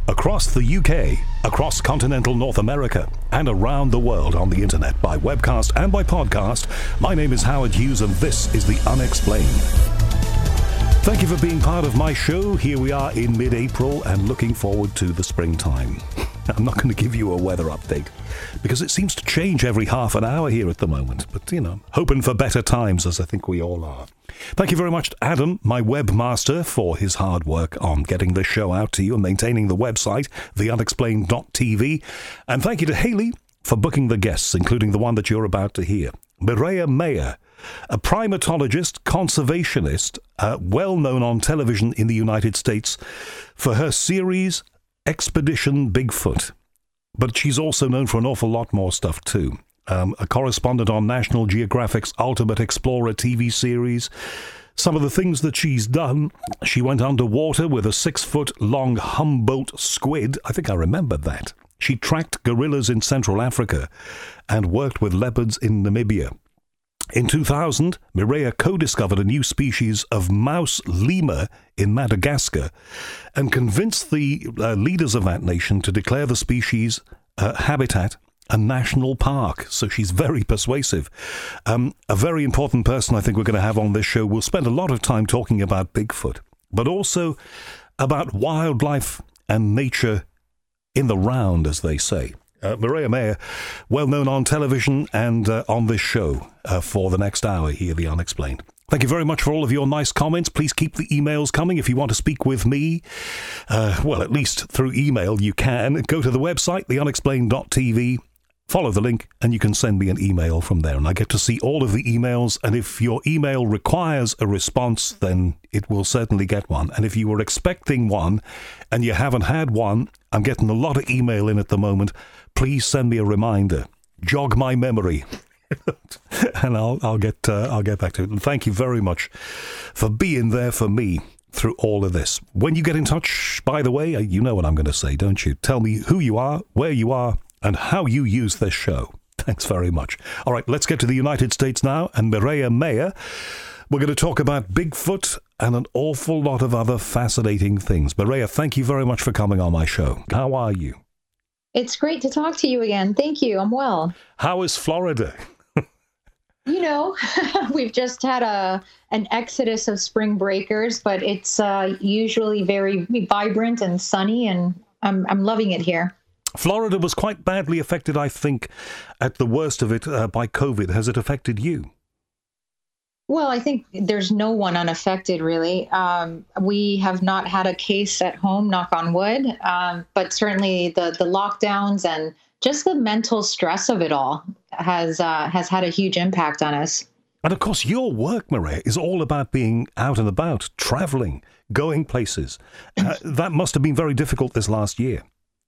Across the UK, across continental North America, and around the world on the internet by webcast and by podcast, my name is Howard Hughes and this is The Unexplained. Thank you for being part of my show. Here we are in mid-April and looking forward to the springtime. I'm not going to give you a weather update because it seems to change every half an hour here at the moment. But, hoping for better times, as I think we all are. Thank you very much to Adam, my webmaster, for his hard work on getting this show out to you and maintaining the website, theunexplained.tv. And thank you to Haley for booking the guests, including the one that you're about to hear. Mireya Mayer, a primatologist, conservationist, well known on television in the United States for her series Expedition Bigfoot. But she's also known for an awful lot more stuff too. A correspondent on National Geographic's Ultimate Explorer TV series. Some of the things that she's done: she went underwater with a 6-foot-long Humboldt squid. I think I remember that. She tracked gorillas in Central Africa and worked with leopards in Namibia. In 2000, Mireya co-discovered a new species of mouse lemur in Madagascar and convinced the leaders of that nation to declare the species habitat a national park. So she's very persuasive. A very important person I think we're going to have on this show. We'll spend a lot of time talking about Bigfoot, but also about wildlife and nature in the round, as they say. Mireya Mayer, well known on television and on this show for the next hour here, The Unexplained. Thank you very much for all of your nice comments. Please keep the emails coming. If you want to speak with me, at least through email, you can. Go to the website, theunexplained.tv, follow the link, and you can send me an email from there. And I get to see all of the emails, and if your email requires a response, then it will certainly get one. And if you were expecting one and you haven't had one, I'm getting a lot of email in at the moment. Please send me a reminder. Jog my memory. And I'll get back to it. And thank you very much for being there for me through all of this. When you get in touch, by the way, you know what I'm going to say, don't you? Tell me who you are, where you are, and how you use this show. Thanks very much. All right, let's get to the United States now. And Mireya Mayer, we're going to talk about Bigfoot and an awful lot of other fascinating things. Mireya, thank you very much for coming on my show. How are you? It's great to talk to you again. Thank you. I'm well. How is Florida? We've just had an exodus of spring breakers, but it's usually very vibrant and sunny, and I'm loving it here. Florida was quite badly affected, I think, at the worst of it by COVID. Has it affected you? Well, I think there's no one unaffected, really. We have not had a case at home, knock on wood, but certainly the lockdowns and just the mental stress of it all has had a huge impact on us. And of course, your work, Mireya, is all about being out and about, traveling, going places. That must have been very difficult this last year.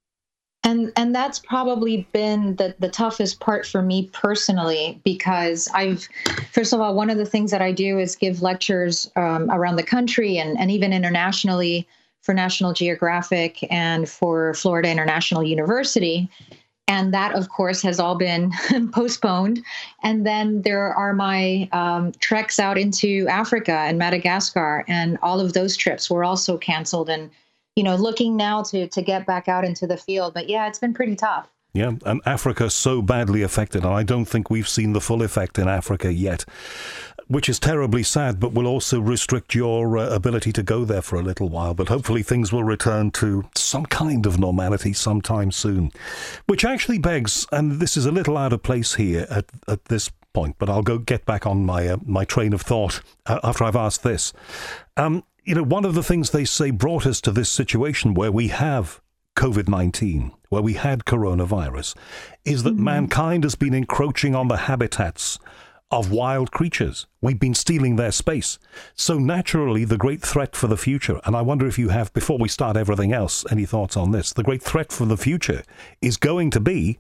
And that's probably been the toughest part for me personally, because first of all, one of the things that I do is give lectures around the country and even internationally for National Geographic and for Florida International University. And that, of course, has all been postponed. And then there are my treks out into Africa and Madagascar, and all of those trips were also canceled. And looking now to get back out into the field. But yeah, it's been pretty tough. Yeah, and Africa so badly affected. And I don't think we've seen the full effect in Africa yet, which is terribly sad, but will also restrict your ability to go there for a little while. But hopefully things will return to some kind of normality sometime soon, which actually begs, and this is a little out of place here at this point, but I'll get back on my train of thought after I've asked this. One of the things they say brought us to this situation where we have COVID-19, where we had coronavirus, is that mankind has been encroaching on the habitats of wild creatures. We've been stealing their space. So naturally, the great threat for the future, and I wonder if you have, before we start everything else, any thoughts on this, the great threat for the future is going to be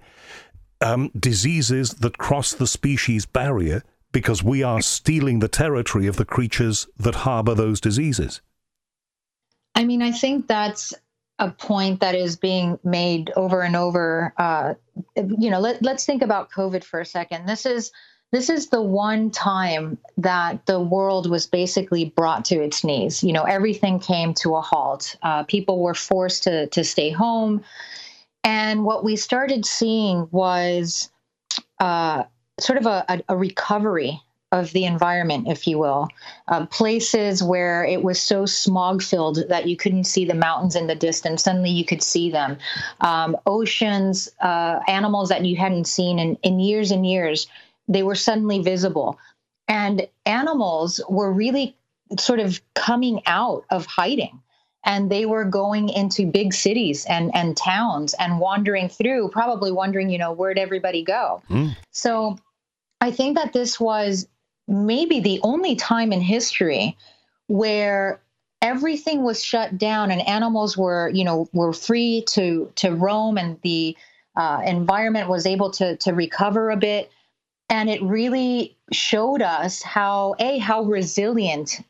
diseases that cross the species barrier, because we are stealing the territory of the creatures that harbor those diseases. I mean, I think that's a point that is being made over and over. Let's think about COVID for a second. This is This is the one time that the world was basically brought to its knees. Everything came to a halt. People were forced to stay home. And what we started seeing was sort of a recovery of the environment, if you will. Places where it was so smog filled that you couldn't see the mountains in the distance, suddenly you could see them. Oceans, animals that you hadn't seen in years and years, they were suddenly visible. And animals were really sort of coming out of hiding. And they were going into big cities and towns and wandering through, probably wondering, where'd everybody go? So I think that this was maybe the only time in history where everything was shut down and animals were free to roam, and the environment was able to recover a bit. And it really showed us how resilient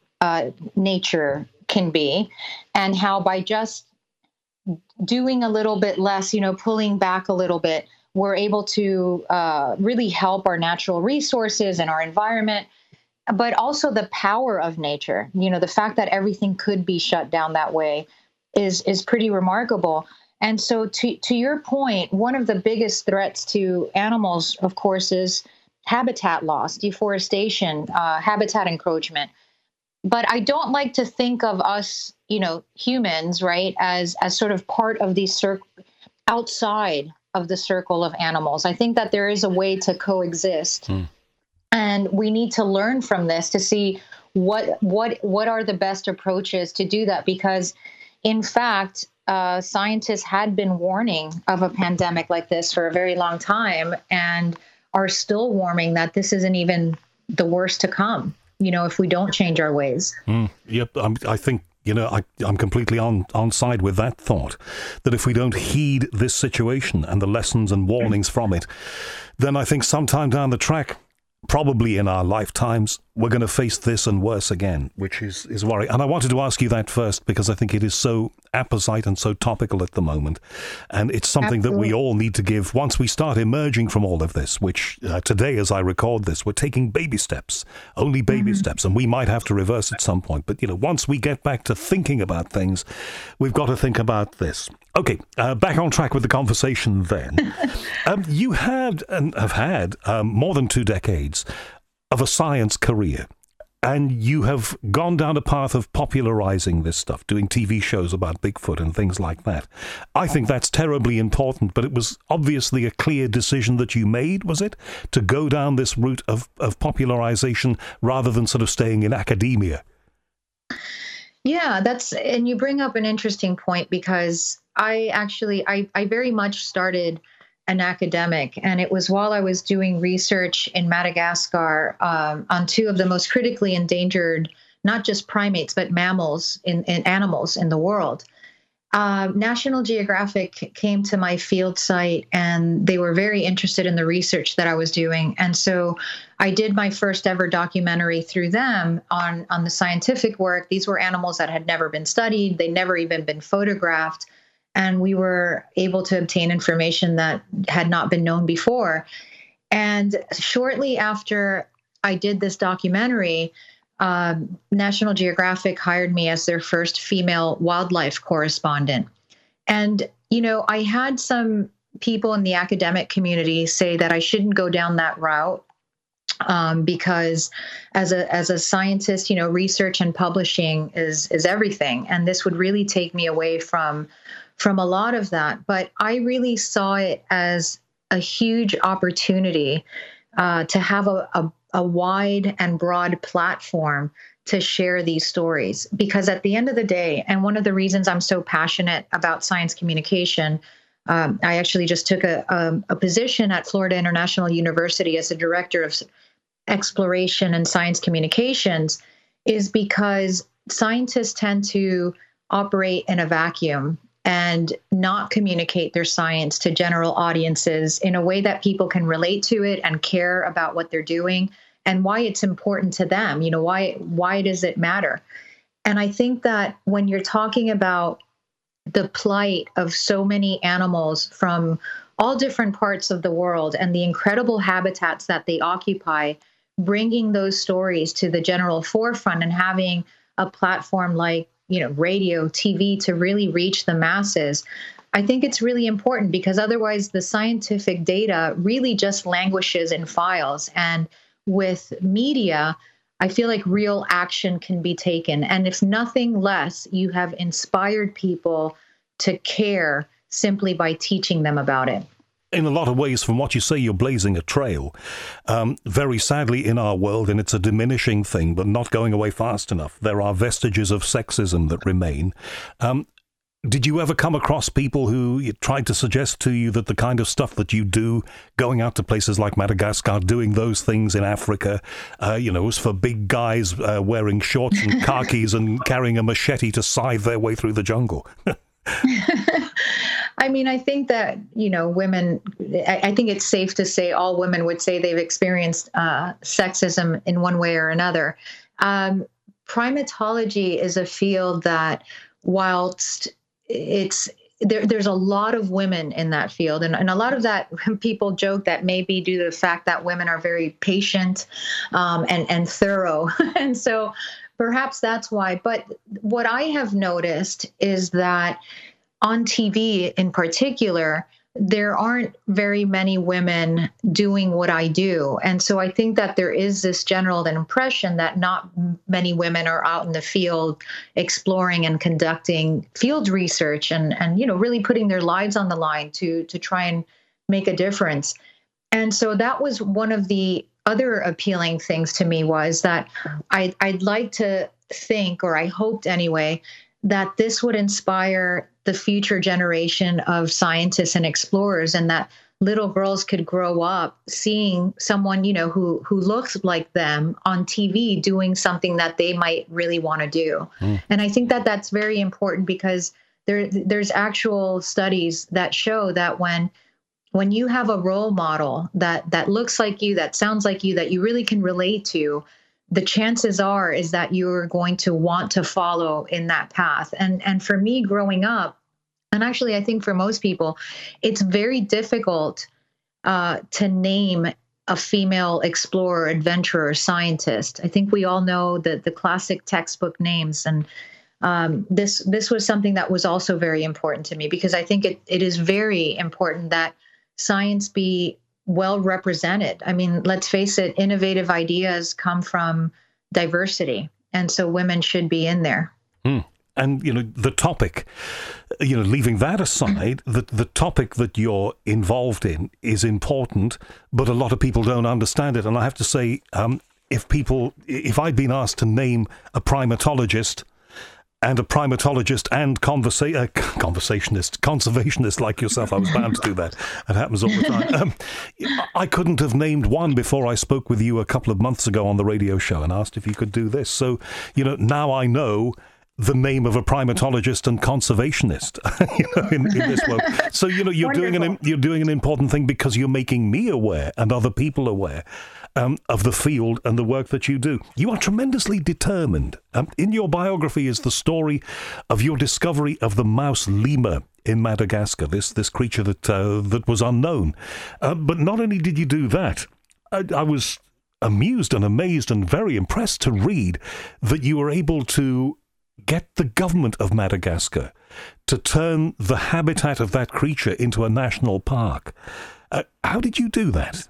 nature can be, and how by just doing a little bit less, pulling back a little bit, we're able to really help our natural resources and our environment, but also the power of nature. The fact that everything could be shut down that way is pretty remarkable. And so to your point, one of the biggest threats to animals, of course, is habitat loss, deforestation, habitat encroachment. But I don't like to think of us, humans, right, as sort of part of the outside of the circle of animals. I think that there is a way to coexist, and we need to learn from this to see what are the best approaches to do that. Because, in fact, scientists had been warning of a pandemic like this for a very long time, and are still warning that this isn't even the worst to come, if we don't change our ways. Yep, I think, I'm completely on side with that thought, that if we don't heed this situation and the lessons and warnings from it, then I think sometime down the track, probably in our lifetimes, we're going to face this and worse again, which is worrying. And I wanted to ask you that first, because I think it is so apposite and so topical at the moment. And it's something that we all need to give once we start emerging from all of this, which today, as I record this, we're taking baby steps, only baby steps, and we might have to reverse at some point. But, once we get back to thinking about things, we've got to think about this. Okay, back on track with the conversation then. You have had more than 2 decades of a science career, and you have gone down a path of popularizing this stuff, doing TV shows about Bigfoot and things like that. I think that's terribly important, but it was obviously a clear decision that you made, was it? To go down this route of popularization rather than sort of staying in academia. Yeah, and you bring up an interesting point, because I very much started an academic, and it was while I was doing research in Madagascar on 2 of the most critically endangered, not just primates, but mammals and animals in the world. National Geographic came to my field site, and they were very interested in the research that I was doing. And so I did my first ever documentary through them on the scientific work. These were animals that had never been studied. They'd never even been photographed. And we were able to obtain information that had not been known before. And shortly after I did this documentary, National Geographic hired me as their first female wildlife correspondent. And, I had some people in the academic community say that I shouldn't go down that route, because as a scientist, research and publishing is everything. And this would really take me away from a lot of that. But I really saw it as a huge opportunity to have a wide and broad platform to share these stories. Because at the end of the day, and one of the reasons I'm so passionate about science communication, I actually just took a position at Florida International University as the director of exploration and science communications, is because scientists tend to operate in a vacuum and not communicate their science to general audiences in a way that people can relate to it and care about what they're doing and why it's important to them. Why does it matter? And I think that when you're talking about the plight of so many animals from all different parts of the world and the incredible habitats that they occupy, bringing those stories to the general forefront and having a platform like, radio, TV to really reach the masses. I think it's really important because otherwise the scientific data really just languishes in files. And with media, I feel like real action can be taken. And if nothing less, you have inspired people to care simply by teaching them about it. In a lot of ways, from what you say, you're blazing a trail. Very sadly, in our world, and it's a diminishing thing, but not going away fast enough, there are vestiges of sexism that remain. Did you ever come across people who tried to suggest to you that the kind of stuff that you do, going out to places like Madagascar, doing those things in Africa, was for big guys wearing shorts and khakis and carrying a machete to scythe their way through the jungle? I mean, I think that, women, I think it's safe to say all women would say they've experienced sexism in one way or another. Primatology is a field that, whilst there's a lot of women in that field, and a lot of that people joke that may be due to the fact that women are very patient and thorough. And so perhaps that's why. But what I have noticed is that on TV in particular, there aren't very many women doing what I do. And so I think that there is this general impression that not many women are out in the field exploring and conducting field research and really putting their lives on the line to try and make a difference. And so that was one of the other appealing things to me, was that I'd like to think, or I hoped anyway, that this would inspire the future generation of scientists and explorers, and that little girls could grow up seeing someone, who looks like them on TV doing something that they might really want to do. And I think that that's very important because there's actual studies that show that when you have a role model that looks like you, that sounds like you, that you really can relate to, the chances are is that you're going to want to follow in that path. And for me growing up, and actually I think for most people, it's very difficult to name a female explorer, adventurer, scientist. I think we all know the classic textbook names. And this was something that was also very important to me, because I think it is very important that science be well represented. I mean, let's face it, innovative ideas come from diversity. And so women should be in there. And, the topic, leaving that aside, the topic that you're involved in is important, but a lot of people don't understand it. And I have to say, if I'd been asked to name a primatologist and conservationist like yourself, I was bound to do that. It happens all the time. I couldn't have named one before I spoke with you a couple of months ago on the radio show and asked if you could do this. So, now I know the name of a primatologist and conservationist, in this world. So, you're doing an important thing because you're making me aware and other people aware of the field and the work that you do. You are tremendously determined. In your biography is the story of your discovery of the mouse lemur in Madagascar, this creature that was unknown. But not only did you do that, I was amused and amazed and very impressed to read that you were able to get the government of Madagascar to turn the habitat of that creature into a national park. How did you do that?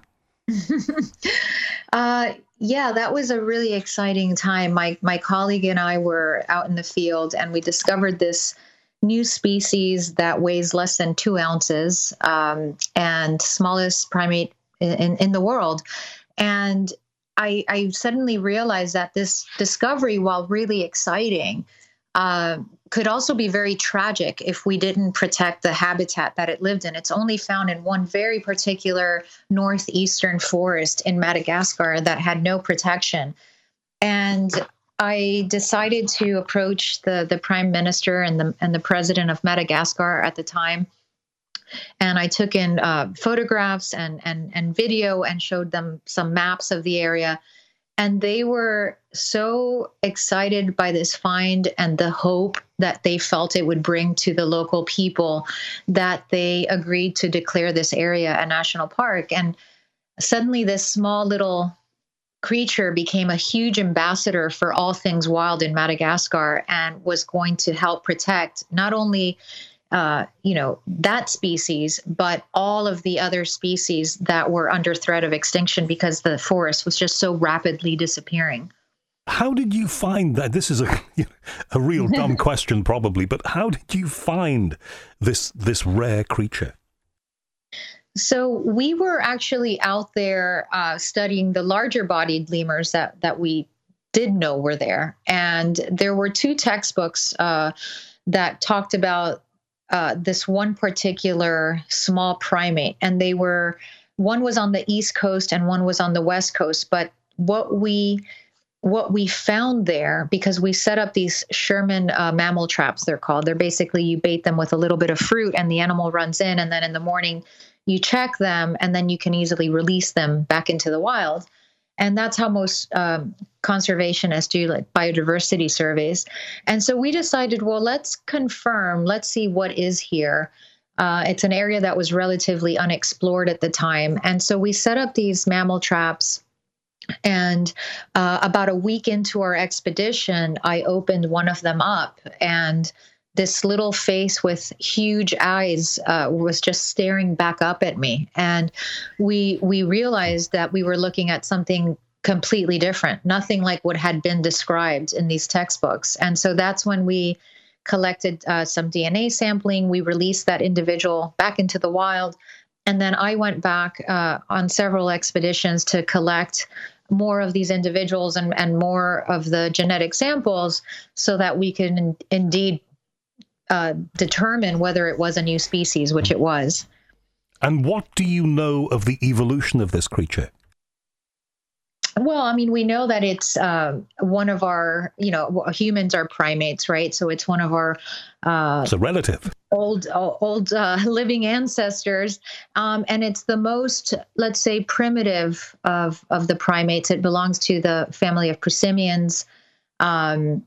Yeah, that was a really exciting time. My colleague and I were out in the field, and we discovered this new species that weighs less than 2 ounces, and smallest primate in the world. And I suddenly realized that this discovery, while really exciting, could also be very tragic if we didn't protect the habitat that it lived in. It's only found in one very particular northeastern forest in Madagascar that had no protection. And I decided to approach the prime minister and the president of Madagascar at the time. And I took in photographs and video and showed them some maps of the area. And they were so excited by this find and the hope that they felt it would bring to the local people that they agreed to declare this area a national park. And suddenly this small little creature became a huge ambassador for all things wild in Madagascar and was going to help protect not only that species, but all of the other species that were under threat of extinction because the forest was just so rapidly disappearing. How did you find that? This is a real dumb question, probably, but how did you find this rare creature? So we were actually out there studying the larger bodied lemurs that we did know were there. And there were two textbooks that talked about this one particular small primate. And one was on the East Coast and one was on the West Coast. But what we found there, because we set up these Sherman mammal traps, they're called. They're basically, you bait them with a little bit of fruit and the animal runs in, and then in the morning you check them, and then you can easily release them back into the wild. And that's how most conservationists do, like biodiversity surveys. And so we decided, well, let's see what is here. It's an area that was relatively unexplored at the time. And so we set up these mammal traps. And about a week into our expedition, I opened one of them up, and this little face with huge eyes was just staring back up at me. And we realized that we were looking at something completely different, nothing like what had been described in these textbooks. And so that's when we collected some DNA sampling. We released that individual back into the wild. And then I went back on several expeditions to collect more of these individuals and more of the genetic samples so that we can indeed determine whether it was a new species, which it was. And what do you know of the evolution of this creature? Well, I mean, we know that it's one of our, humans are primates, right? So it's one of our it's a relative. Old living ancestors. And it's the most, let's say, primitive of the primates. It belongs to the family of prosimians. And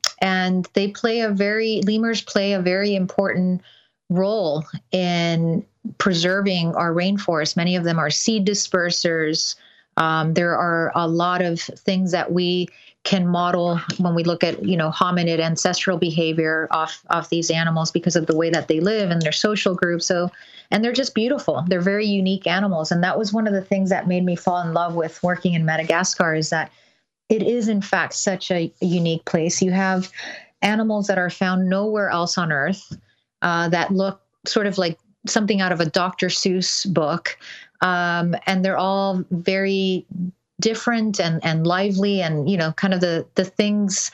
lemurs play a very important role in preserving our rainforest. Many of them are seed dispersers. There are a lot of things that we can model when we look at, hominid ancestral behavior off these animals because of the way that they live and their social groups. And they're just beautiful. They're very unique animals. And that was one of the things that made me fall in love with working in Madagascar, is that it is, in fact, such a unique place. You have animals that are found nowhere else on Earth that look sort of like something out of a Dr. Seuss book. And they're all very different and lively and, kind of the things,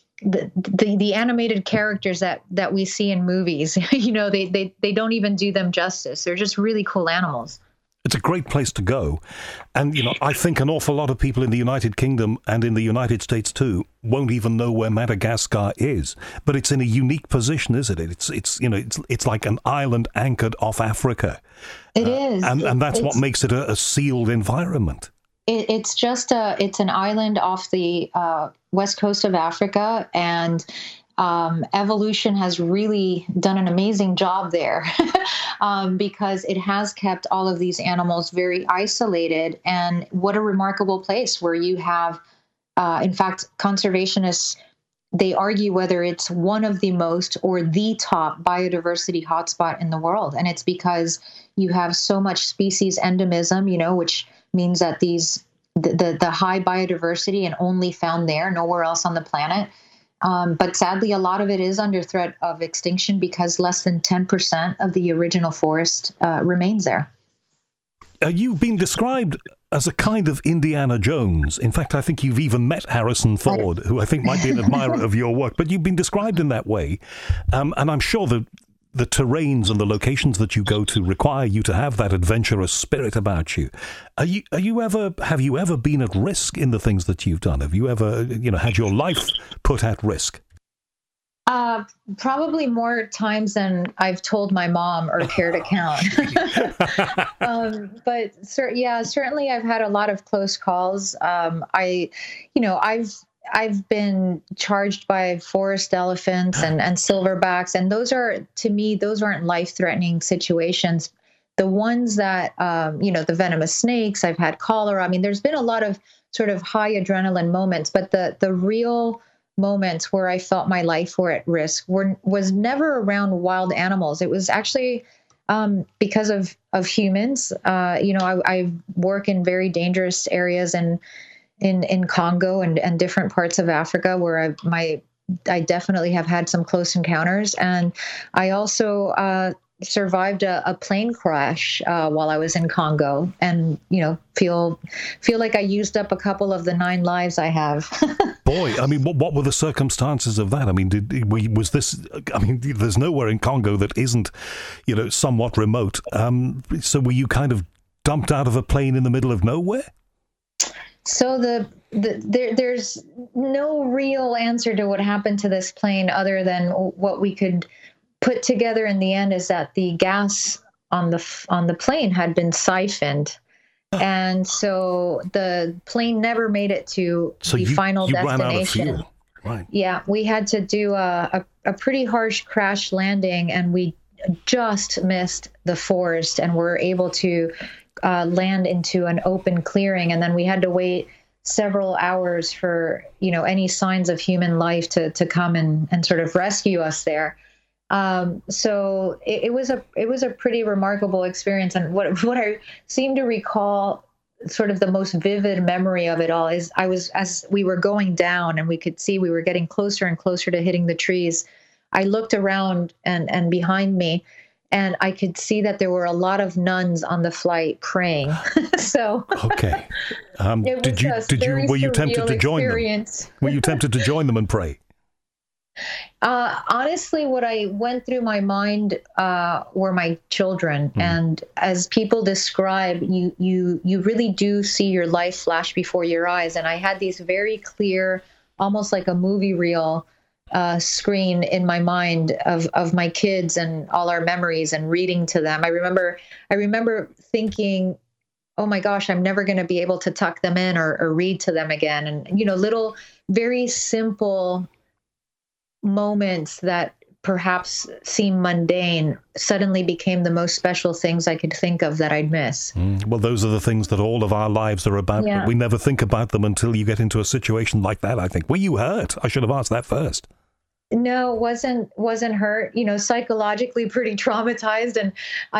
the animated characters that we see in movies. They don't even do them justice. They're just really cool animals. It's a great place to go. And, I think an awful lot of people in the United Kingdom and in the United States too won't even know where Madagascar is. But it's in a unique position, isn't it? It's like an island anchored off Africa. It is. And that's what makes it a sealed environment. It's an island off the west coast of Africa, and evolution has really done an amazing job there because it has kept all of these animals very isolated. And what a remarkable place where you have, in fact, conservationists, they argue whether it's one of the most or the top biodiversity hotspot in the world. And it's because you have so much species endemism, which means that the high biodiversity and only found there, nowhere else on the planet. But sadly, a lot of it is under threat of extinction because less than 10% of the original forest remains there. You've been described as a kind of Indiana Jones. In fact, I think you've even met Harrison Ford, who I think might be an admirer of your work. But you've been described in that way. And I'm sure that the terrains and the locations that you go to require you to have that adventurous spirit about you. Have you ever been at risk in the things that you've done? Have you ever, had your life put at risk? Probably more times than I've told my mom or care to count. Certainly I've had a lot of close calls. I've been charged by forest elephants and silverbacks, and those aren't life-threatening situations. The ones that, the venomous snakes, I've had cholera. I mean, there's been a lot of sort of high adrenaline moments, but the real moments where I felt my life were at risk was never around wild animals. It was actually because of humans. I work in very dangerous areas and in Congo and different parts of Africa where I definitely have had some close encounters. And I also survived a plane crash while I was in Congo, and feel like I used up a couple of the 9 lives I have. Boy, I mean, what were the circumstances of that? I mean, was this? I mean, there's nowhere in Congo that isn't, somewhat remote. So were you kind of dumped out of a plane in the middle of nowhere? So there's no real answer to what happened to this plane other than what we could put together in the end is that the gas on the plane had been siphoned. And so the plane never made it to the final destination. Ran out of fuel. Right. Yeah, we had to do a pretty harsh crash landing, and we just missed the forest and were able to land into an open clearing. And then we had to wait several hours for any signs of human life to come and sort of rescue us there. So it was a pretty remarkable experience. And what I seem to recall, sort of the most vivid memory of it all, is as we were going down and we could see we were getting closer and closer to hitting the trees, I looked around and behind me, and I could see that there were a lot of nuns on the flight praying. So okay, were you tempted to join them? Were you tempted to join them and pray? Honestly, what I went through my mind were my children. And as people describe, you really do see your life flash before your eyes. And I had these very clear, almost like a movie reel screen in my mind of my kids and all our memories and reading to them. I remember thinking, oh my gosh, I'm never going to be able to tuck them in or read to them again. And, little, very simple moments that perhaps seem mundane suddenly became the most special things I could think of that I'd miss. Well, those are the things that all of our lives are about, but we never think about them until you get into a situation like that, I think. Were you hurt? I should have asked that first. No, wasn't hurt, psychologically pretty traumatized. And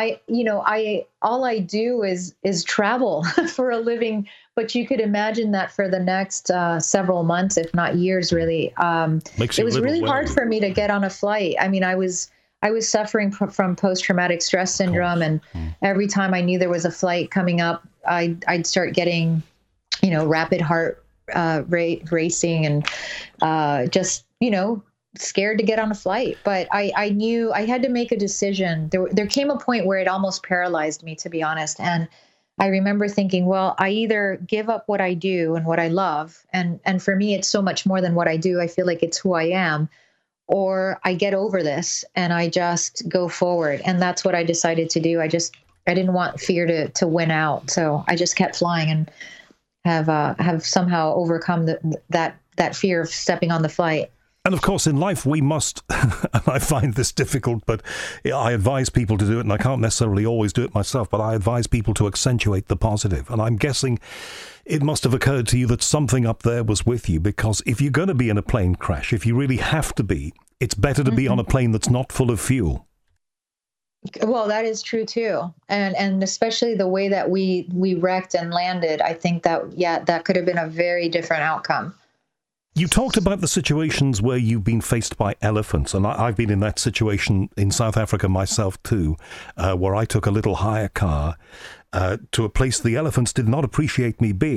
all I do is travel for a living, but you could imagine that for the next several months, if not years, really. It was really hard for me to get on a flight. I mean, I was suffering from post-traumatic stress syndrome. And every time I knew there was a flight coming up, I'd start getting, rapid heart rate racing and just, scared to get on a flight. But I knew I had to make a decision. There came a point where it almost paralyzed me, to be honest. And I remember thinking, well, I either give up what I do and what I love, and for me, it's so much more than what I do. I feel like it's who I am, or I get over this and I just go forward. And that's what I decided to do. I didn't want fear to win out. So I just kept flying and have somehow overcome that fear of stepping on the flight. And of course, in life, we must, and I find this difficult, but I advise people to do it, and I can't necessarily always do it myself, but I advise people to accentuate the positive. And I'm guessing it must have occurred to you that something up there was with you, because if you're going to be in a plane crash, if you really have to be, it's better to be on a plane that's not full of fuel. Well, that is true, too. And especially the way that we wrecked and landed, I think that could have been a very different outcome. You talked about the situations where you've been faced by elephants, and I've been in that situation in South Africa myself too, where I took a little hire car to a place the elephants did not appreciate me being.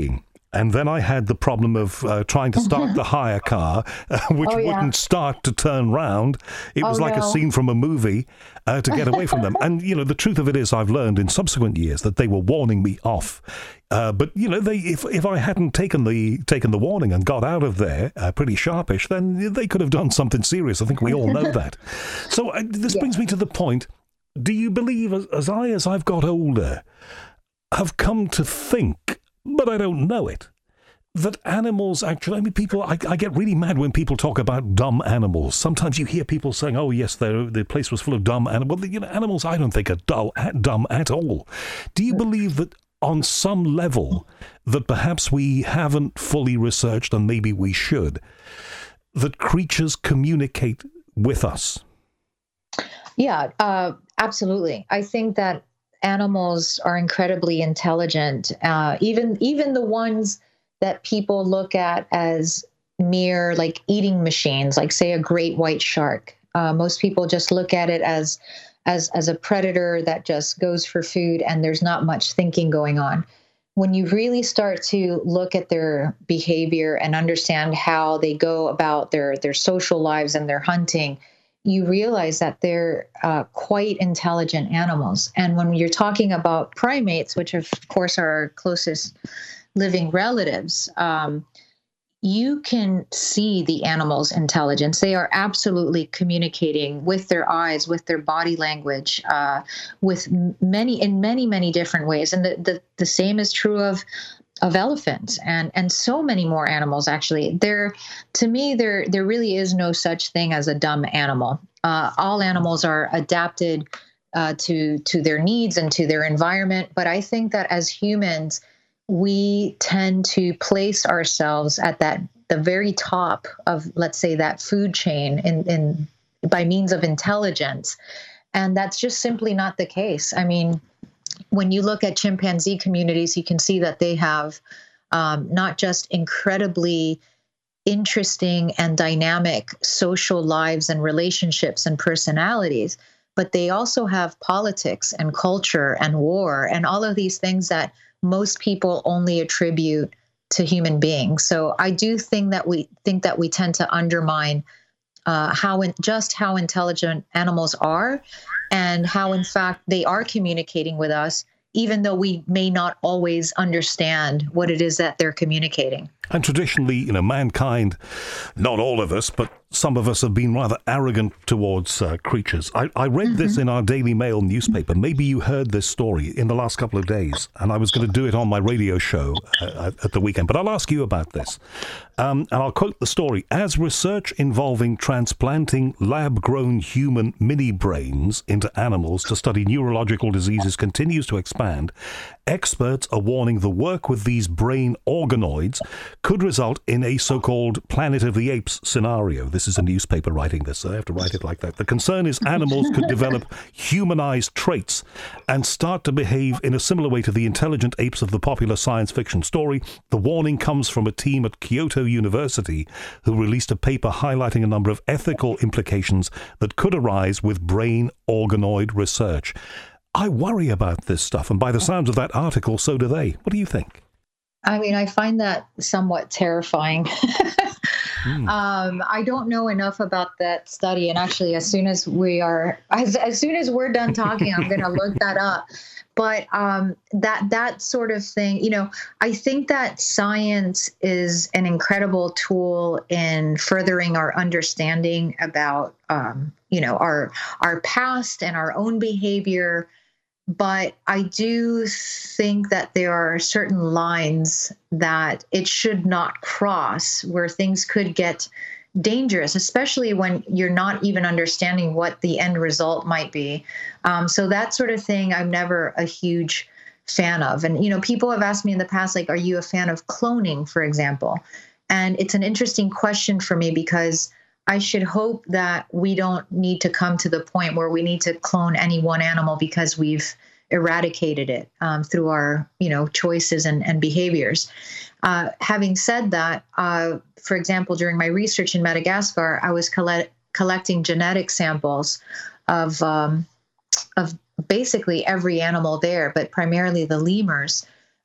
And then I had the problem of trying to start the hire car, which wouldn't start to turn round. It was like a scene from a movie to get away from them. And, the truth of it is I've learned in subsequent years that they were warning me off. But, if I hadn't taken the warning and got out of there pretty sharpish, then they could have done something serious. I think we all know that. So this brings me to the point. Do you believe, as I've got older, have come to think, but I don't know it, that animals actually, I get really mad when people talk about dumb animals. Sometimes you hear people saying, oh, yes, the place was full of dumb animals. Animals I don't think are dumb at all. Do you believe that on some level that perhaps we haven't fully researched, and maybe we should, that creatures communicate with us? Yeah, absolutely. I think that animals are incredibly intelligent, even the ones that people look at as mere like eating machines, like say a great white shark. Most people just look at it as a predator that just goes for food, and there's not much thinking going on. When you really start to look at their behavior and understand how they go about their social lives and their hunting, you realize that they're quite intelligent animals. And when you're talking about primates, which of course are our closest living relatives, you can see the animal's intelligence. They are absolutely communicating with their eyes, with their body language, in many different ways. And the same is true of elephants and so many more animals. Actually, to me, there really is no such thing as a dumb animal. All animals are adapted to their needs and to their environment. But I think that as humans, we tend to place ourselves at the very top of, let's say, that food chain in by means of intelligence. And that's just simply not the case. I mean, when you look at chimpanzee communities, you can see that they have not just incredibly interesting and dynamic social lives and relationships and personalities, but they also have politics and culture and war and all of these things that most people only attribute to human beings. So I do think that we tend to undermine how intelligent animals are, and how in fact they are communicating with us, even though we may not always understand what it is that they're communicating. And traditionally, mankind, not all of us, but some of us have been rather arrogant towards creatures. I read this in our Daily Mail newspaper. Maybe you heard this story in the last couple of days, and I was going to do it on my radio show at the weekend. But I'll ask you about this. And I'll quote the story. As research involving transplanting lab-grown human mini-brains into animals to study neurological diseases continues to expand, experts are warning the work with these brain organoids could result in a so-called Planet of the Apes scenario. This is a newspaper writing this, so I have to write it like that. The concern is animals could develop humanized traits and start to behave in a similar way to the intelligent apes of the popular science fiction story. The warning comes from a team at Kyoto University who released a paper highlighting a number of ethical implications that could arise with brain organoid research. I worry about this stuff, and by the sounds of that article, so do they. What do you think? I mean, I find that somewhat terrifying. I don't know enough about that study, and actually, as soon as we're done talking, I'm going to look that up. But that sort of thing, I think that science is an incredible tool in furthering our understanding about, our past and our own behavior. But I do think that there are certain lines that it should not cross, where things could get dangerous, especially when you're not even understanding what the end result might be. So that sort of thing, I'm never a huge fan of. And, people have asked me in the past, like, are you a fan of cloning, for example? And it's an interesting question for me, because I should hope that we don't need to come to the point where we need to clone any one animal because we've eradicated it through our, choices and behaviors. Having said that, for example, during my research in Madagascar, I was collecting genetic samples of basically every animal there, but primarily the lemurs,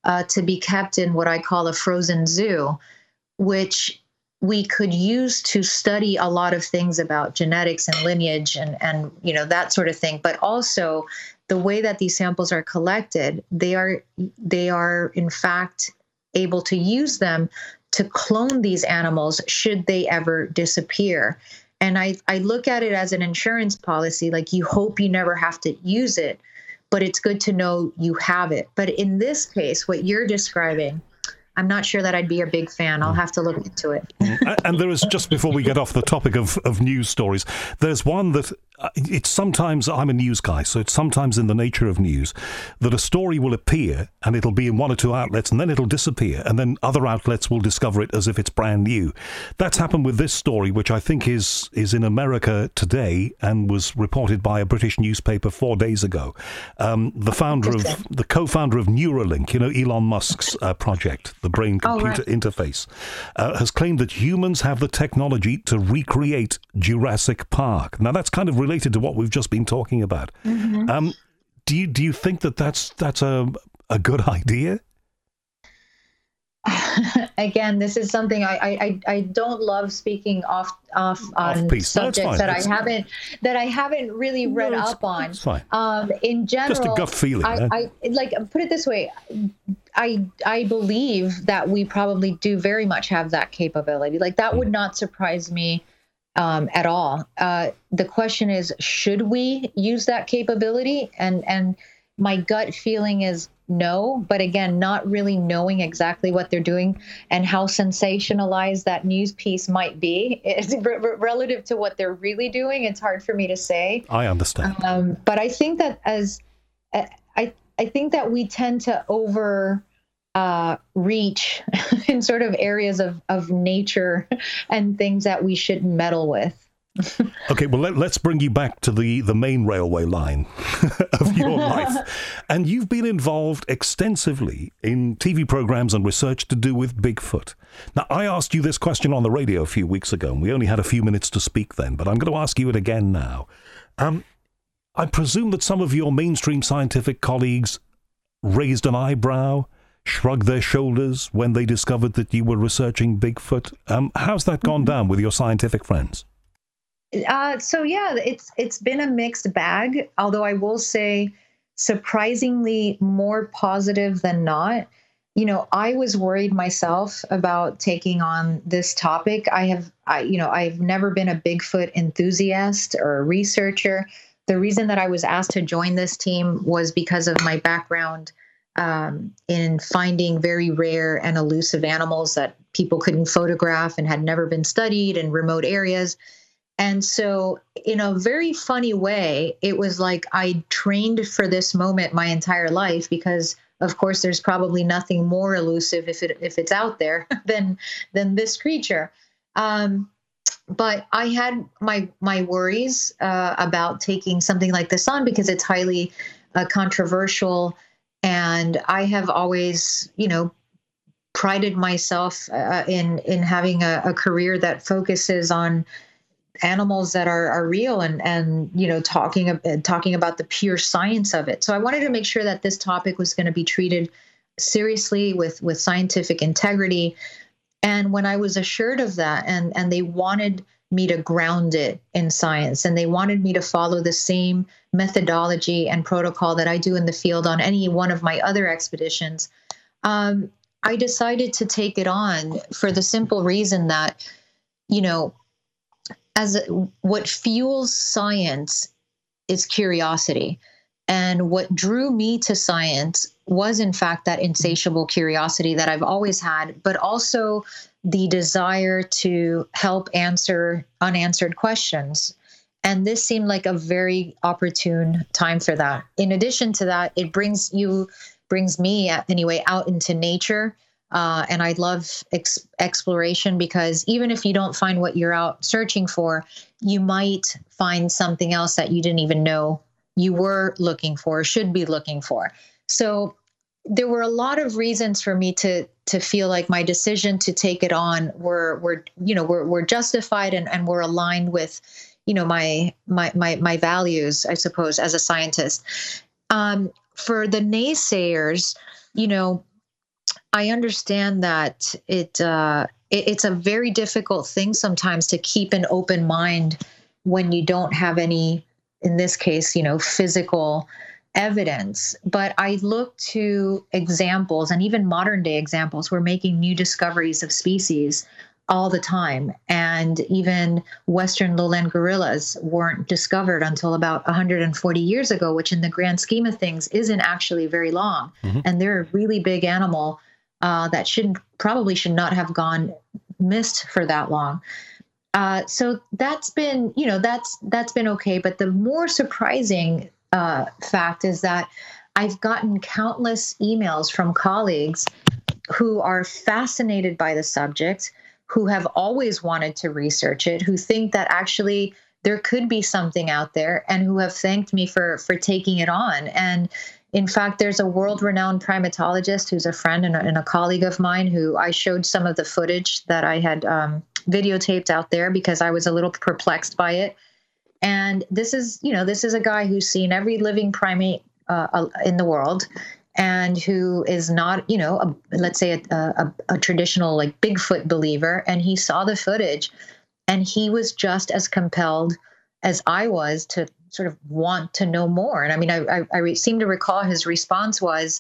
to be kept in what I call a frozen zoo, which we could use to study a lot of things about genetics and lineage and that sort of thing. But also the way that these samples are collected, they are in fact able to use them to clone these animals should they ever disappear. And I look at it as an insurance policy, like you hope you never have to use it, but it's good to know you have it. But in this case, what you're describing, I'm not sure that I'd be a big fan. I'll have to look into it. And there is, just before we get off the topic of news stories, there's one that it's sometimes, I'm a news guy, so it's sometimes in the nature of news that a story will appear and it'll be in one or two outlets and then it'll disappear and then other outlets will discover it as if it's brand new. That's happened with this story, which I think is in America today and was reported by a British newspaper 4 days ago. The co-founder of Neuralink, Elon Musk's project, the brain-computer interface, has claimed that humans have the technology to recreate Jurassic Park. Now, that's kind of related to what we've just been talking about. Mm-hmm. Do you think that's a good idea? Again, this is something I don't love speaking off on subjects that I haven't really read up on. It's fine. In general, just a gut feeling. I like put it this way. I believe that we probably do very much have that capability. Like that would not surprise me at all. The question is, should we use that capability? And my gut feeling is no, but again, not really knowing exactly what they're doing and how sensationalized that news piece might be relative to what they're really doing. It's hard for me to say. I understand. But I think that I think that we tend to reach in sort of areas of nature and things that we shouldn't meddle with. Okay, well, let's bring you back to the main railway line of your life. And you've been involved extensively in TV programs and research to do with Bigfoot. Now, I asked you this question on the radio a few weeks ago, and we only had a few minutes to speak then, but I'm going to ask you it again now. I presume that some of your mainstream scientific colleagues raised an eyebrow, shrugged their shoulders when they discovered that you were researching Bigfoot. How's that gone down with your scientific friends? So yeah, it's been a mixed bag, although I will say surprisingly more positive than not. I was worried myself about taking on this topic. I've never been a Bigfoot enthusiast or a researcher. The reason that I was asked to join this team was because of my background in finding very rare and elusive animals that people couldn't photograph and had never been studied in remote areas. And so in a very funny way, it was like I trained for this moment my entire life because, of course, there's probably nothing more elusive if it's out there than this creature. But I had my worries about taking something like this on because it's highly controversial. And I have always, prided myself in having a career that focuses on animals that are real and talking about the pure science of it. So I wanted to make sure that this topic was going to be treated seriously with scientific integrity. And when I was assured of that, and they wanted me to ground it in science, and they wanted me to follow the same methodology and protocol that I do in the field on any one of my other expeditions, I decided to take it on for the simple reason that, what fuels science is curiosity. And what drew me to science was, in fact, that insatiable curiosity that I've always had, but also the desire to help answer unanswered questions. And this seemed like a very opportune time for that. In addition to that, it brings me anyway out into nature. And I love exploration because even if you don't find what you're out searching for, you might find something else that you didn't even know you were looking for, should be looking for. So there were a lot of reasons for me to feel like my decision to take it on were justified and were aligned with, my values, I suppose, as a scientist. For the naysayers, I understand that it's a very difficult thing sometimes to keep an open mind when you don't have any, in this case, physical evidence. But I look to examples, and even modern day examples. We're making new discoveries of species all the time. And even Western lowland gorillas weren't discovered until about 140 years ago, which in the grand scheme of things isn't actually very long. Mm-hmm. And they're a really big animal that probably should not have gone missed for that long. So that's been, that's been okay. But the more surprising fact is that I've gotten countless emails from colleagues who are fascinated by the subject, who have always wanted to research it, who think that actually there could be something out there, and who have thanked me for taking it on. And in fact, there's a world-renowned primatologist who's a friend and a colleague of mine who I showed some of the footage that I had videotaped out there because I was a little perplexed by it. And this is a guy who's seen every living primate in the world, and who is not, let's say a traditional like Bigfoot believer. And he saw the footage, and he was just as compelled as I was to sort of want to know more. And I mean, I seem to recall his response was,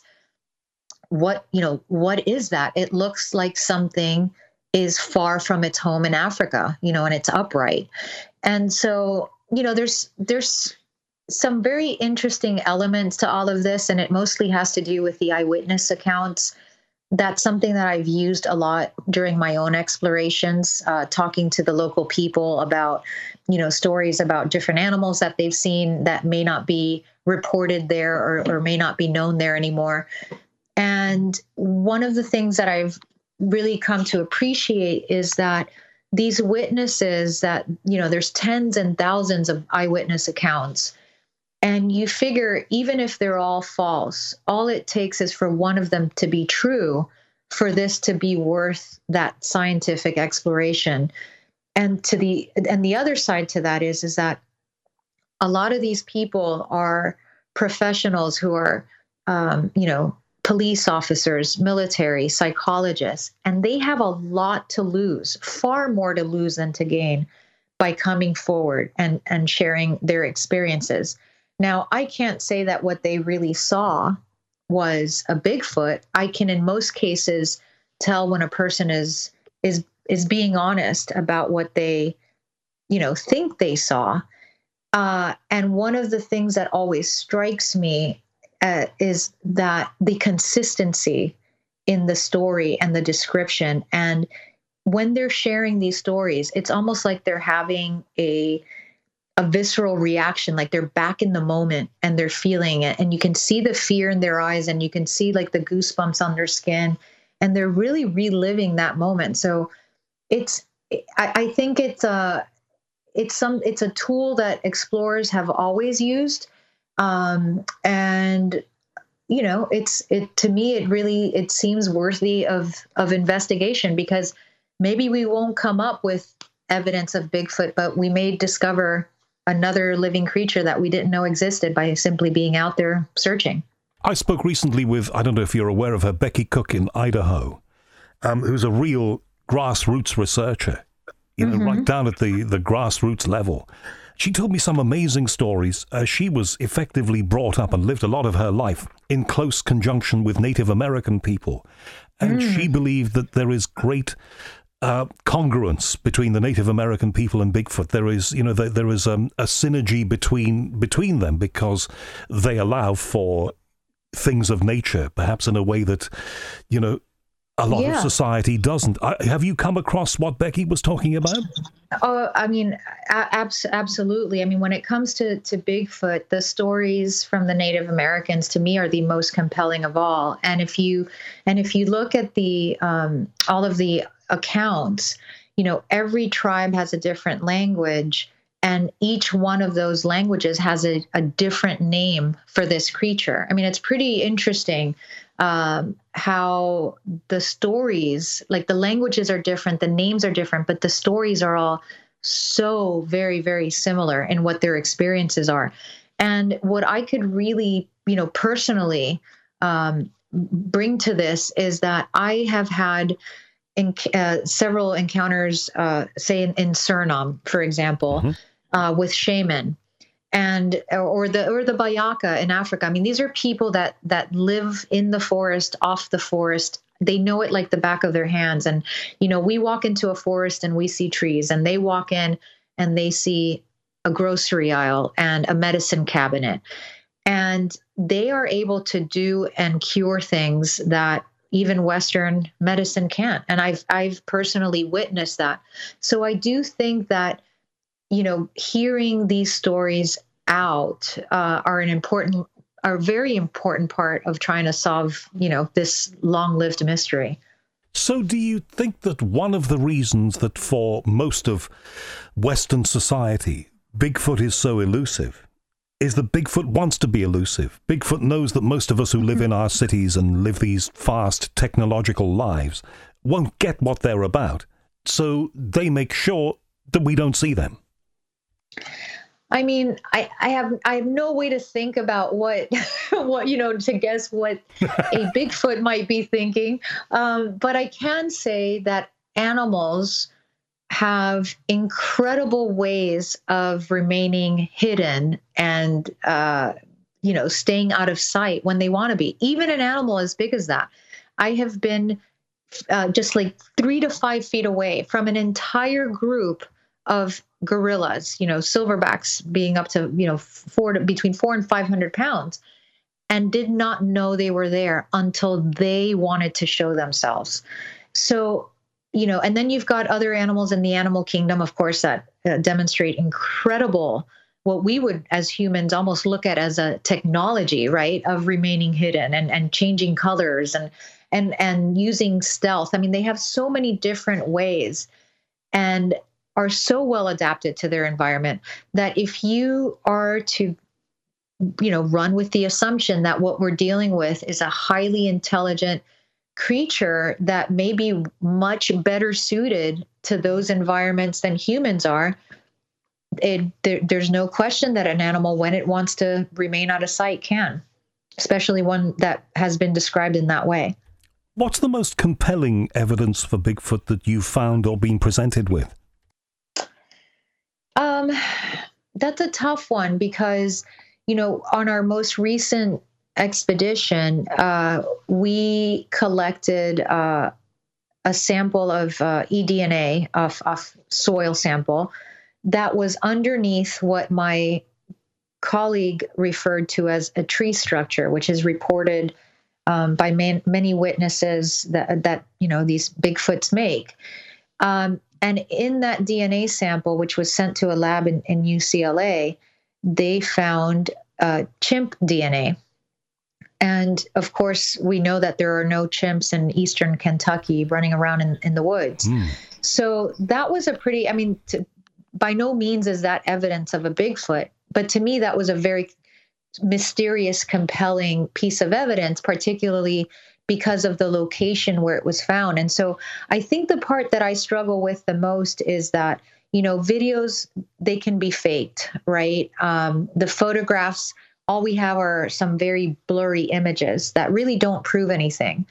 what is that? It looks like something is far from its home in Africa, and it's upright. And so, there's some very interesting elements to all of this, and it mostly has to do with the eyewitness accounts. That's something that I've used a lot during my own explorations, talking to the local people about, stories about different animals that they've seen that may not be reported there or may not be known there anymore. And one of the things that I've really come to appreciate is that these witnesses that, there's tens and thousands of eyewitness accounts. And you figure, even if they're all false, all it takes is for one of them to be true for this to be worth that scientific exploration. And the other side to that is that a lot of these people are professionals who are, police officers, military, psychologists, and they have a lot to lose, far more to lose than to gain by coming forward and sharing their experiences. Now, I can't say that what they really saw was a Bigfoot. I can, in most cases, tell when a person is being honest about what they, think they saw. And one of the things that always strikes me is that the consistency in the story and the description. And when they're sharing these stories, it's almost like they're having a visceral reaction, like they're back in the moment and they're feeling it. And you can see the fear in their eyes, and you can see like the goosebumps on their skin, and they're really reliving that moment. So I think it's a tool that explorers have always used. And to me, it seems worthy of investigation, because maybe we won't come up with evidence of Bigfoot, but we may discover another living creature that we didn't know existed by simply being out there searching. I spoke recently with, I don't know if you're aware of her, Becky Cook in Idaho, who's a real grassroots researcher, right down at the grassroots level. She told me some amazing stories. She was effectively brought up and lived a lot of her life in close conjunction with Native American people. And she believed that there is great congruence between the Native American people and Bigfoot. There is, there is a synergy between them, because they allow for things of nature, perhaps in a way that, a lot of society doesn't. Have you come across what Becky was talking about? Oh, I mean, absolutely. I mean, when it comes to Bigfoot, the stories from the Native Americans, to me, are the most compelling of all. And if you look at the all of the accounts, every tribe has a different language, and each one of those languages has a different name for this creature. I mean, it's pretty interesting how the stories, like the languages are different, the names are different, but the stories are all so very, very similar in what their experiences are. And what I could really, personally bring to this is that I have had several encounters, say in Suriname, for example, with shaman, and or the Bayaka in Africa. I mean, these are people that live in the forest, off the forest. They know it like the back of their hands. And we walk into a forest and we see trees, and they walk in and they see a grocery aisle and a medicine cabinet, and they are able to do and cure things that even Western medicine can't. And I've personally witnessed that. So I do think that, hearing these stories out are a very important part of trying to solve, this long-lived mystery. So do you think that one of the reasons that for most of Western society, Bigfoot is so elusive is that Bigfoot wants to be elusive? Bigfoot knows that most of us who live in our cities and live these fast technological lives won't get what they're about. So they make sure that we don't see them. I mean, I have no way to think about what to guess what a Bigfoot might be thinking. But I can say that animals have incredible ways of remaining hidden and, staying out of sight when they want to be. Even an animal as big as that. I have been just like 3 to 5 feet away from an entire group of gorillas, silverbacks being up to, between 400 and 500 pounds, and did not know they were there until they wanted to show themselves. So, and then you've got other animals in the animal kingdom, of course, that demonstrate incredible, what we would as humans almost look at as a technology, right, of remaining hidden and changing colors and using stealth. I mean, they have so many different ways and are so well adapted to their environment that if you are to, run with the assumption that what we're dealing with is a highly intelligent creature that may be much better suited to those environments than humans are, there's no question that an animal, when it wants to remain out of sight, can, especially one that has been described in that way. What's the most compelling evidence for Bigfoot that you've found or been presented with? That's a tough one because, on our most recent expedition, we collected a sample of eDNA off soil sample that was underneath what my colleague referred to as a tree structure, which is reported by many witnesses that these Bigfoots make. And in that DNA sample, which was sent to a lab in UCLA, they found chimp DNA. And of course, we know that there are no chimps in eastern Kentucky running around in the woods. So that was by no means is that evidence of a Bigfoot. But to me, that was a very mysterious, compelling piece of evidence, particularly because of the location where it was found. And so I think the part that I struggle with the most is that, videos, they can be faked, right? The photographs, all we have are some very blurry images that really don't prove anything.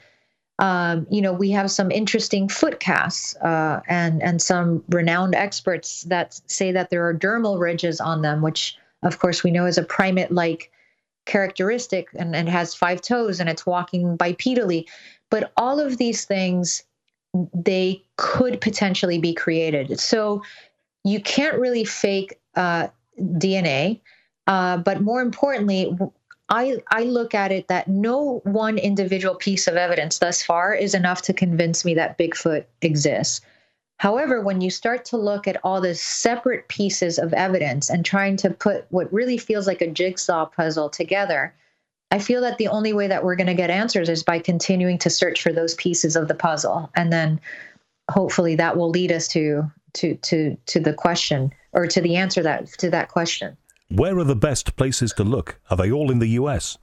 We have some interesting foot casts and some renowned experts that say that there are dermal ridges on them, which of course we know is a primate-like characteristic and has 5 toes and it's walking bipedally. But all of these things, they could potentially be created. So you can't really fake DNA. But more importantly, I look at it that no one individual piece of evidence thus far is enough to convince me that Bigfoot exists. However, when you start to look at all the separate pieces of evidence and trying to put what really feels like a jigsaw puzzle together, I feel that the only way that we're going to get answers is by continuing to search for those pieces of the puzzle. And then hopefully that will lead us to the question, or to the answer to that question. Where are the best places to look? Are they all in the US?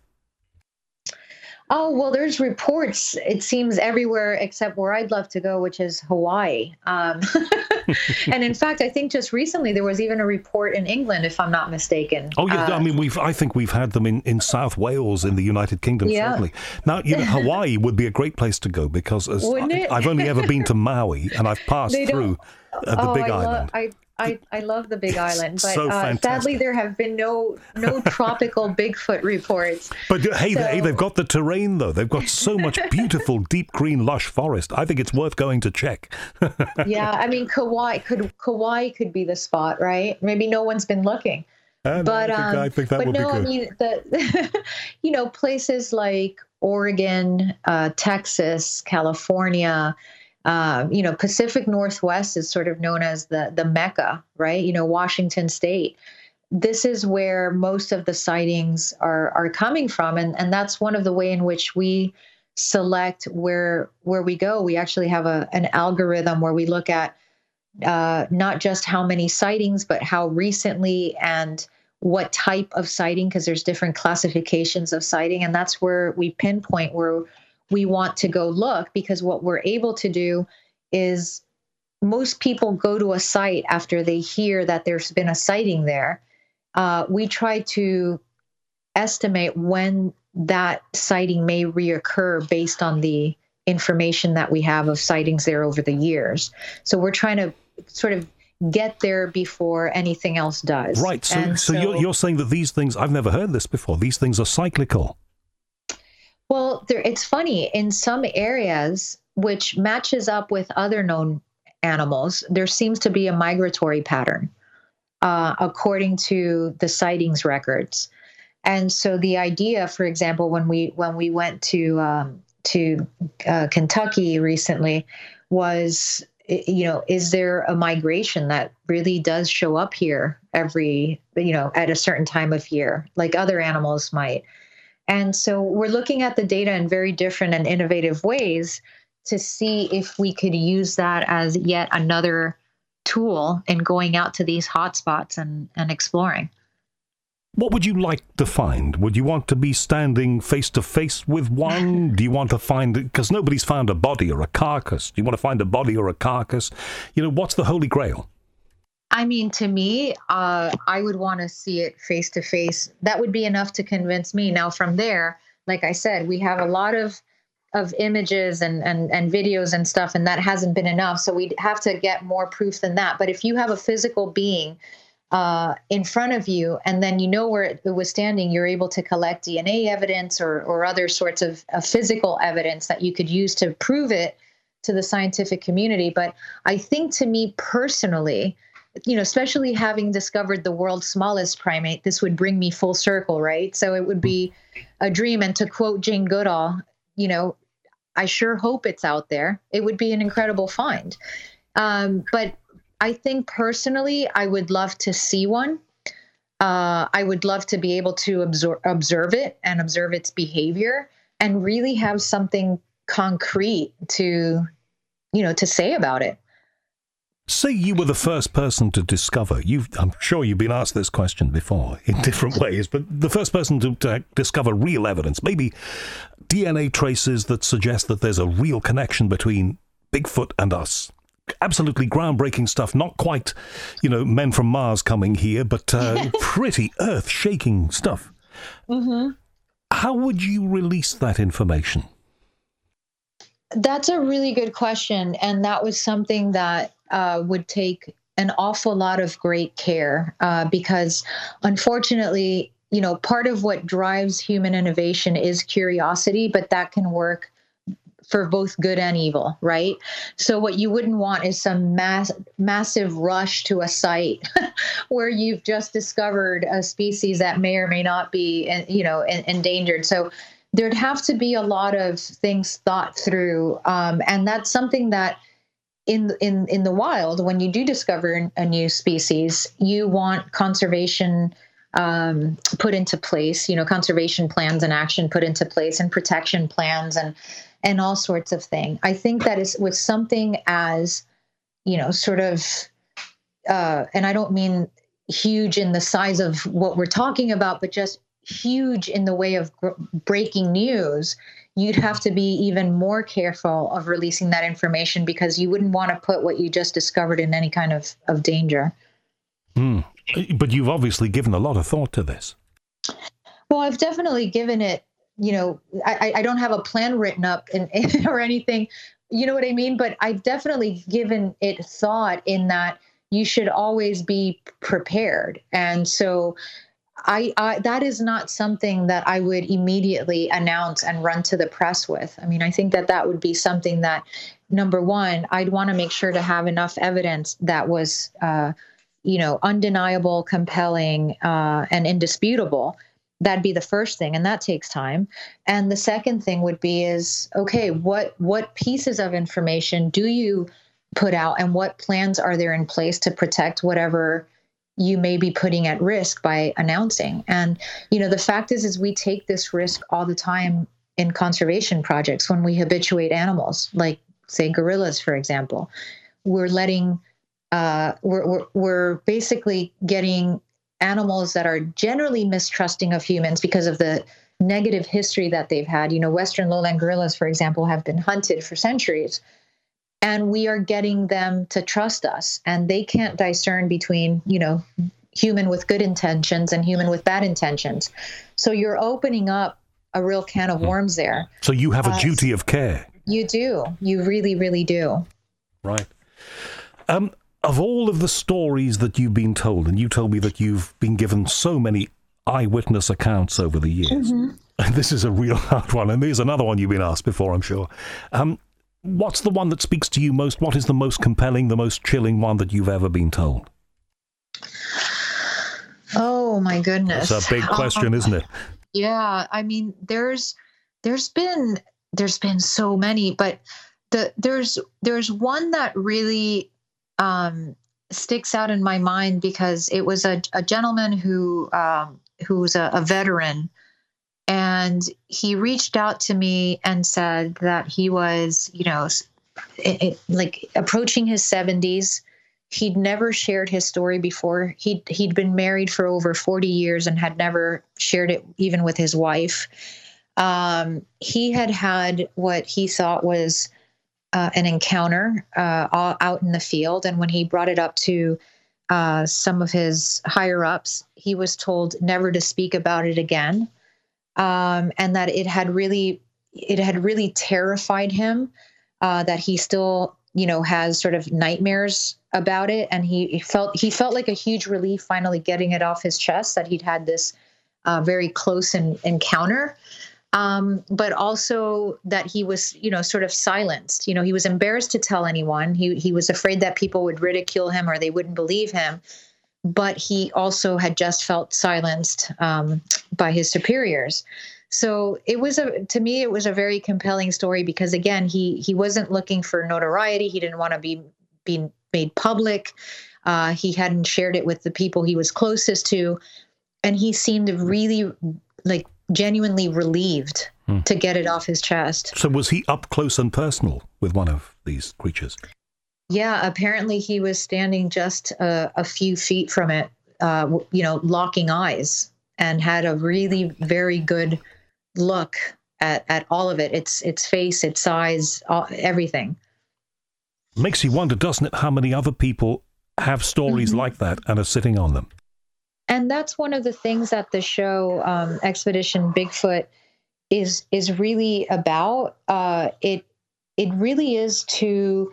Oh, well, there's reports, it seems, everywhere except where I'd love to go, which is Hawaii. And in fact, I think just recently there was even a report in England, if I'm not mistaken. Oh yeah, I mean I think we've had them in South Wales in the United Kingdom. Yeah. Certainly. Now Hawaii would be a great place to go because I've only ever been to Maui and I've passed through the Big Island. I love the Big Island, but so sadly there have been no tropical Bigfoot reports. But hey, they've got the terrain though. They've got so much beautiful, deep green, lush forest. I think it's worth going to check. Yeah, I mean, Kauai could be the spot, right? Maybe no one's been looking. I think that would be good. I mean, places like Oregon, Texas, California. Pacific Northwest is sort of known as the Mecca, right? Washington State. This is where most of the sightings are coming from. And that's one of the way in which we select where we go. We actually have an algorithm where we look at not just how many sightings, but how recently and what type of sighting, because there's different classifications of sighting. And that's where we pinpoint where we want to go look, because what we're able to do is most people go to a site after they hear that there's been a sighting there. We try to estimate when that sighting may reoccur based on the information that we have of sightings there over the years. So we're trying to sort of get there before anything else does. Right. So you're saying that these things, I've never heard this before, these things are cyclical. Well, it's funny, in some areas, which matches up with other known animals, there seems to be a migratory pattern, according to the sightings records. And so the idea, for example, when we went to Kentucky recently, was, is there a migration that really does show up here every, at a certain time of year, like other animals might? And so we're looking at the data in very different and innovative ways to see if we could use that as yet another tool in going out to these hotspots and exploring. What would you like to find? Would you want to be standing face to face with one? Do you want to find, because nobody's found a body or a carcass. Do you want to find a body or a carcass? What's the Holy Grail? I mean, to me, I would want to see it face to face. That would be enough to convince me. Now, from there, like I said, we have a lot of images and videos and stuff, and that hasn't been enough. So we'd have to get more proof than that. But if you have a physical being in front of you, and then where it was standing, you're able to collect DNA evidence or other sorts of physical evidence that you could use to prove it to the scientific community. But I think, to me personally, especially having discovered the world's smallest primate, this would bring me full circle, right? So it would be a dream. And to quote Jane Goodall, I sure hope it's out there. It would be an incredible find. But I think personally, I would love to see one. I would love to be able to observe it and observe its behavior and really have something concrete to say about it. Say you were the first person to discover, I'm sure you've been asked this question before in different ways, but the first person to discover real evidence, maybe DNA traces that suggest that there's a real connection between Bigfoot and us. Absolutely groundbreaking stuff, not quite, men from Mars coming here, but pretty earth-shaking stuff. Mm-hmm. How would you release that information? That's a really good question. And that was something that would take an awful lot of great care because, unfortunately, part of what drives human innovation is curiosity, but that can work for both good and evil, right? So what you wouldn't want is some massive rush to a site where you've just discovered a species that may or may not be, endangered. So there'd have to be a lot of things thought through. And that's something that in the wild, when you do discover a new species, you want conservation put into place, conservation plans and action put into place, and protection plans and all sorts of things. I think that is with something as, sort of, and I don't mean huge in the size of what we're talking about, but just huge in the way of breaking news, you'd have to be even more careful of releasing that information because you wouldn't want to put what you just discovered in any kind of danger. But you've obviously given a lot of thought to this. Well, I've definitely given it, I don't have a plan written up or anything, you know what I mean? But I've definitely given it thought in that you should always be prepared. And so I that is not something that I would immediately announce and run to the press with. I mean, I think that would be something that, number one, I'd want to make sure to have enough evidence that was, undeniable, compelling, and indisputable. That'd be the first thing, and that takes time. And the second thing would be okay, what pieces of information do you put out, and what plans are there in place to protect whatever you may be putting at risk by announcing? And, the fact is we take this risk all the time in conservation projects when we habituate animals, like, say, gorillas, for example. We're letting, we're basically getting animals that are generally mistrusting of humans because of the negative history that they've had. Western lowland gorillas, for example, have been hunted for centuries. And we are getting them to trust us, and they can't discern between, human with good intentions and human with bad intentions. So you're opening up a real can of worms there. So you have a duty of care. You do. You really, really do. Right. Of all of the stories that you've been told, and you told me that you've been given so many eyewitness accounts over the years, this is a real hard one, and there's another one you've been asked before, I'm sure. What's the one that speaks to you most? What is the most compelling, the most chilling one that you've ever been told? Oh, my goodness. That's a big question, isn't it? Yeah. I mean, there's been so many, but there's one that really sticks out in my mind because it was a gentleman who's a veteran. And he reached out to me and said that he was, like approaching his 70s. He'd never shared his story before. He'd been married for over 40 years and had never shared it even with his wife. He had what he thought was an encounter out in the field. And when he brought it up to some of his higher ups, he was told never to speak about it again. And that it had really terrified him, that he still, has sort of nightmares about it. And he felt like a huge relief finally getting it off his chest that he'd had this very close encounter. But also that he was, sort of silenced. He was embarrassed to tell anyone. He was afraid that people would ridicule him or they wouldn't believe him. But he also had just felt silenced by his superiors. So to me, it was a very compelling story because, again, he wasn't looking for notoriety. He didn't want to be made public. He hadn't shared it with the people he was closest to. And he seemed really, like, genuinely relieved to get it off his chest. So was he up close and personal with one of these creatures? Yeah, apparently he was standing just a few feet from it, locking eyes, and had a really very good look at all of it, its face, its size, everything. Makes you wonder, doesn't it, how many other people have stories like that and are sitting on them? And that's one of the things that the show Expedition Bigfoot is really about. It really is to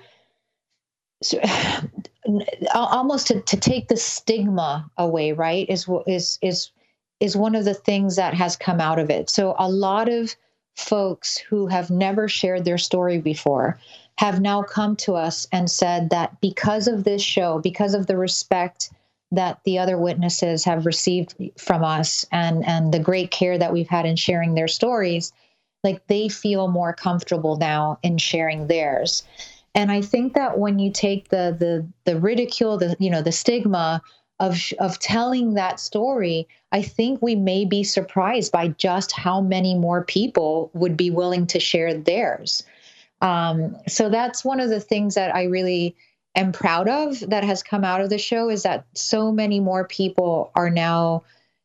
almost to take the stigma away, right? Is one of the things that has come out of it. So a lot of folks who have never shared their story before have now come to us and said that because of this show, because of the respect that the other witnesses have received from us and the great care that we've had in sharing their stories, like they feel more comfortable now in sharing theirs. And I think that when you take the ridicule, the stigma of telling that story, I think we may be surprised by just how many more people would be willing to share theirs. So that's one of the things that I really am proud of that has come out of the show, is that so many more people are now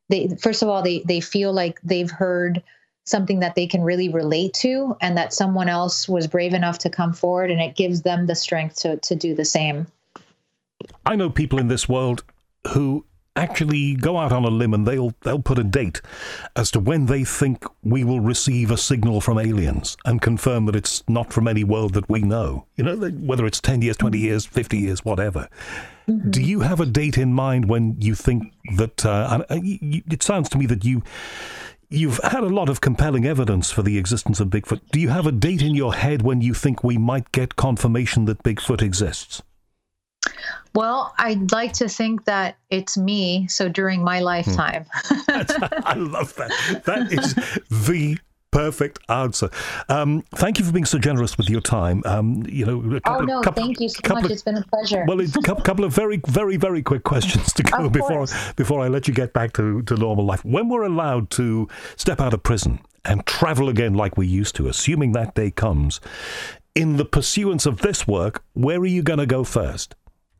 first of all, they feel like they've heard something that they can really relate to, and that someone else was brave enough to come forward, and it gives them the strength to do the same. I know people in this world who actually go out on a limb and they'll put a date as to when they think we will receive a signal from aliens and confirm that it's not from any world that we know. You know, whether it's 10 years, 20 years, 50 years, whatever. Mm-hmm. Do you have a date in mind when you think that, it sounds to me that you've had a lot of compelling evidence for the existence of Bigfoot. Do you have a date in your head when you think we might get confirmation that Bigfoot exists? Well, I'd like to think that it's me, so during my lifetime. I love that. That is the perfect answer. Thank you for being so generous with your time. Thank you so much. It's been a pleasure. Well, a couple of very, very, very quick questions to go before I let you get back to normal life. When we're allowed to step out of prison and travel again like we used to, assuming that day comes, in the pursuance of this work, where are you going to go first?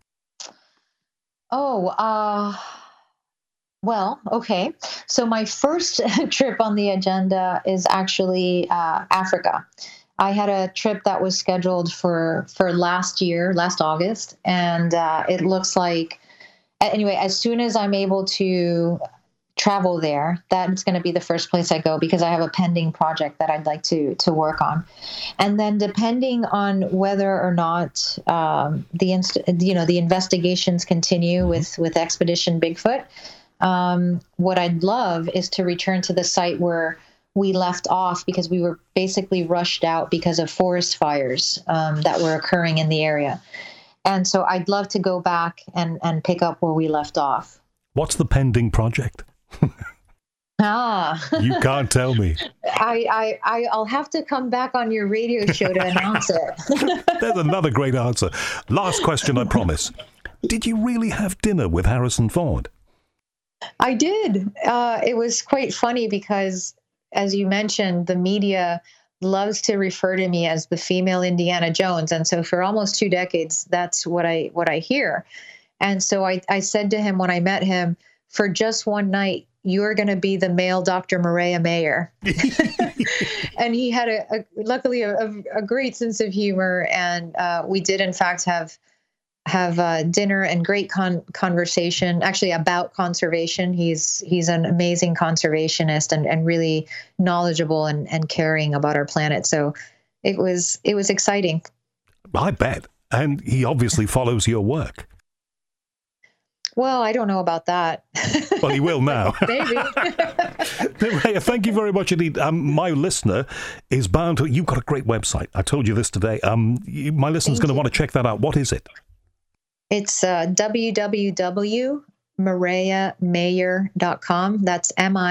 Well, okay. So my first trip on the agenda is actually Africa. I had a trip that was scheduled for last August, and it looks like, anyway, as soon as I'm able to travel there, that's going to be the first place I go, because I have a pending project that I'd like to work on. And then depending on whether or not the investigations continue with Expedition Bigfoot, what I'd love is to return to the site where we left off, because we were basically rushed out because of forest fires that were occurring in the area. And so I'd love to go back and pick up where we left off. What's the pending project? You can't tell me. I'll have to come back on your radio show to announce it. There's another great answer. Last question, I promise. Did you really have dinner with Harrison Ford? I did. It was quite funny because, as you mentioned, the media loves to refer to me as the female Indiana Jones. And so for almost 2 decades, that's what I hear. And so I said to him when I met him, for just one night, you're going to be the male Dr. Maria Mayer. And he had luckily a great sense of humor. And we did, in fact, have dinner and great conversation, actually, about conservation. He's an amazing conservationist and really knowledgeable and caring about our planet. So it was exciting. I bet. And he obviously follows your work. Well, I don't know about that. Well, he will now. Maybe. Thank you very much indeed. My listener is bound to... You've got a great website. I told you this today. My listener's going to want to check that out. What is it? It's www.MareyaMayor.com. That's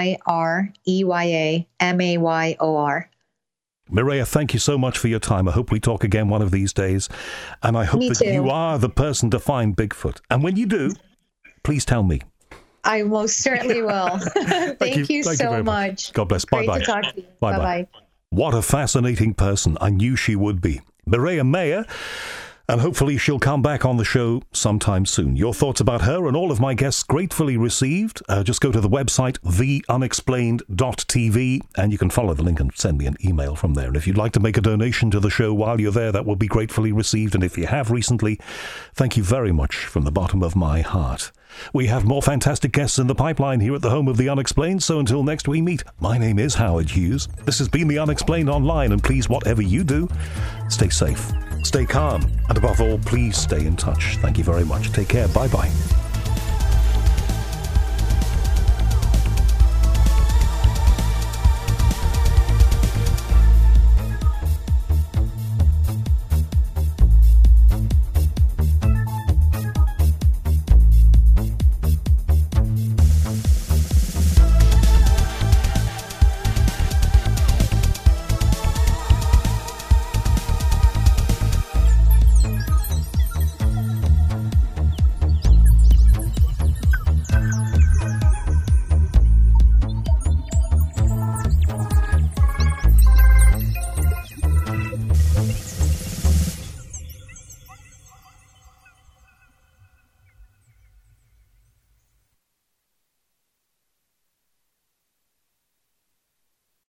MireyaMayor. Mireya, thank you so much for your time. I hope we talk again one of these days. And I hope you are the person to find Bigfoot. And when you do... Please tell me. I most certainly will. Thank you so much. God bless. Bye-bye. Great to talk to you. Bye-bye. What a fascinating person. I knew she would be. Mareya Mayor. And hopefully she'll come back on the show sometime soon. Your thoughts about her and all of my guests gratefully received. Just go to the website, theunexplained.tv, and you can follow the link and send me an email from there. And if you'd like to make a donation to the show while you're there, that will be gratefully received. And if you have recently, thank you very much from the bottom of my heart. We have more fantastic guests in the pipeline here at the home of The Unexplained, so until next we meet, my name is Howard Hughes. This has been The Unexplained Online, and please, whatever you do, stay safe, stay calm, and above all, please stay in touch. Thank you very much. Take care. Bye-bye.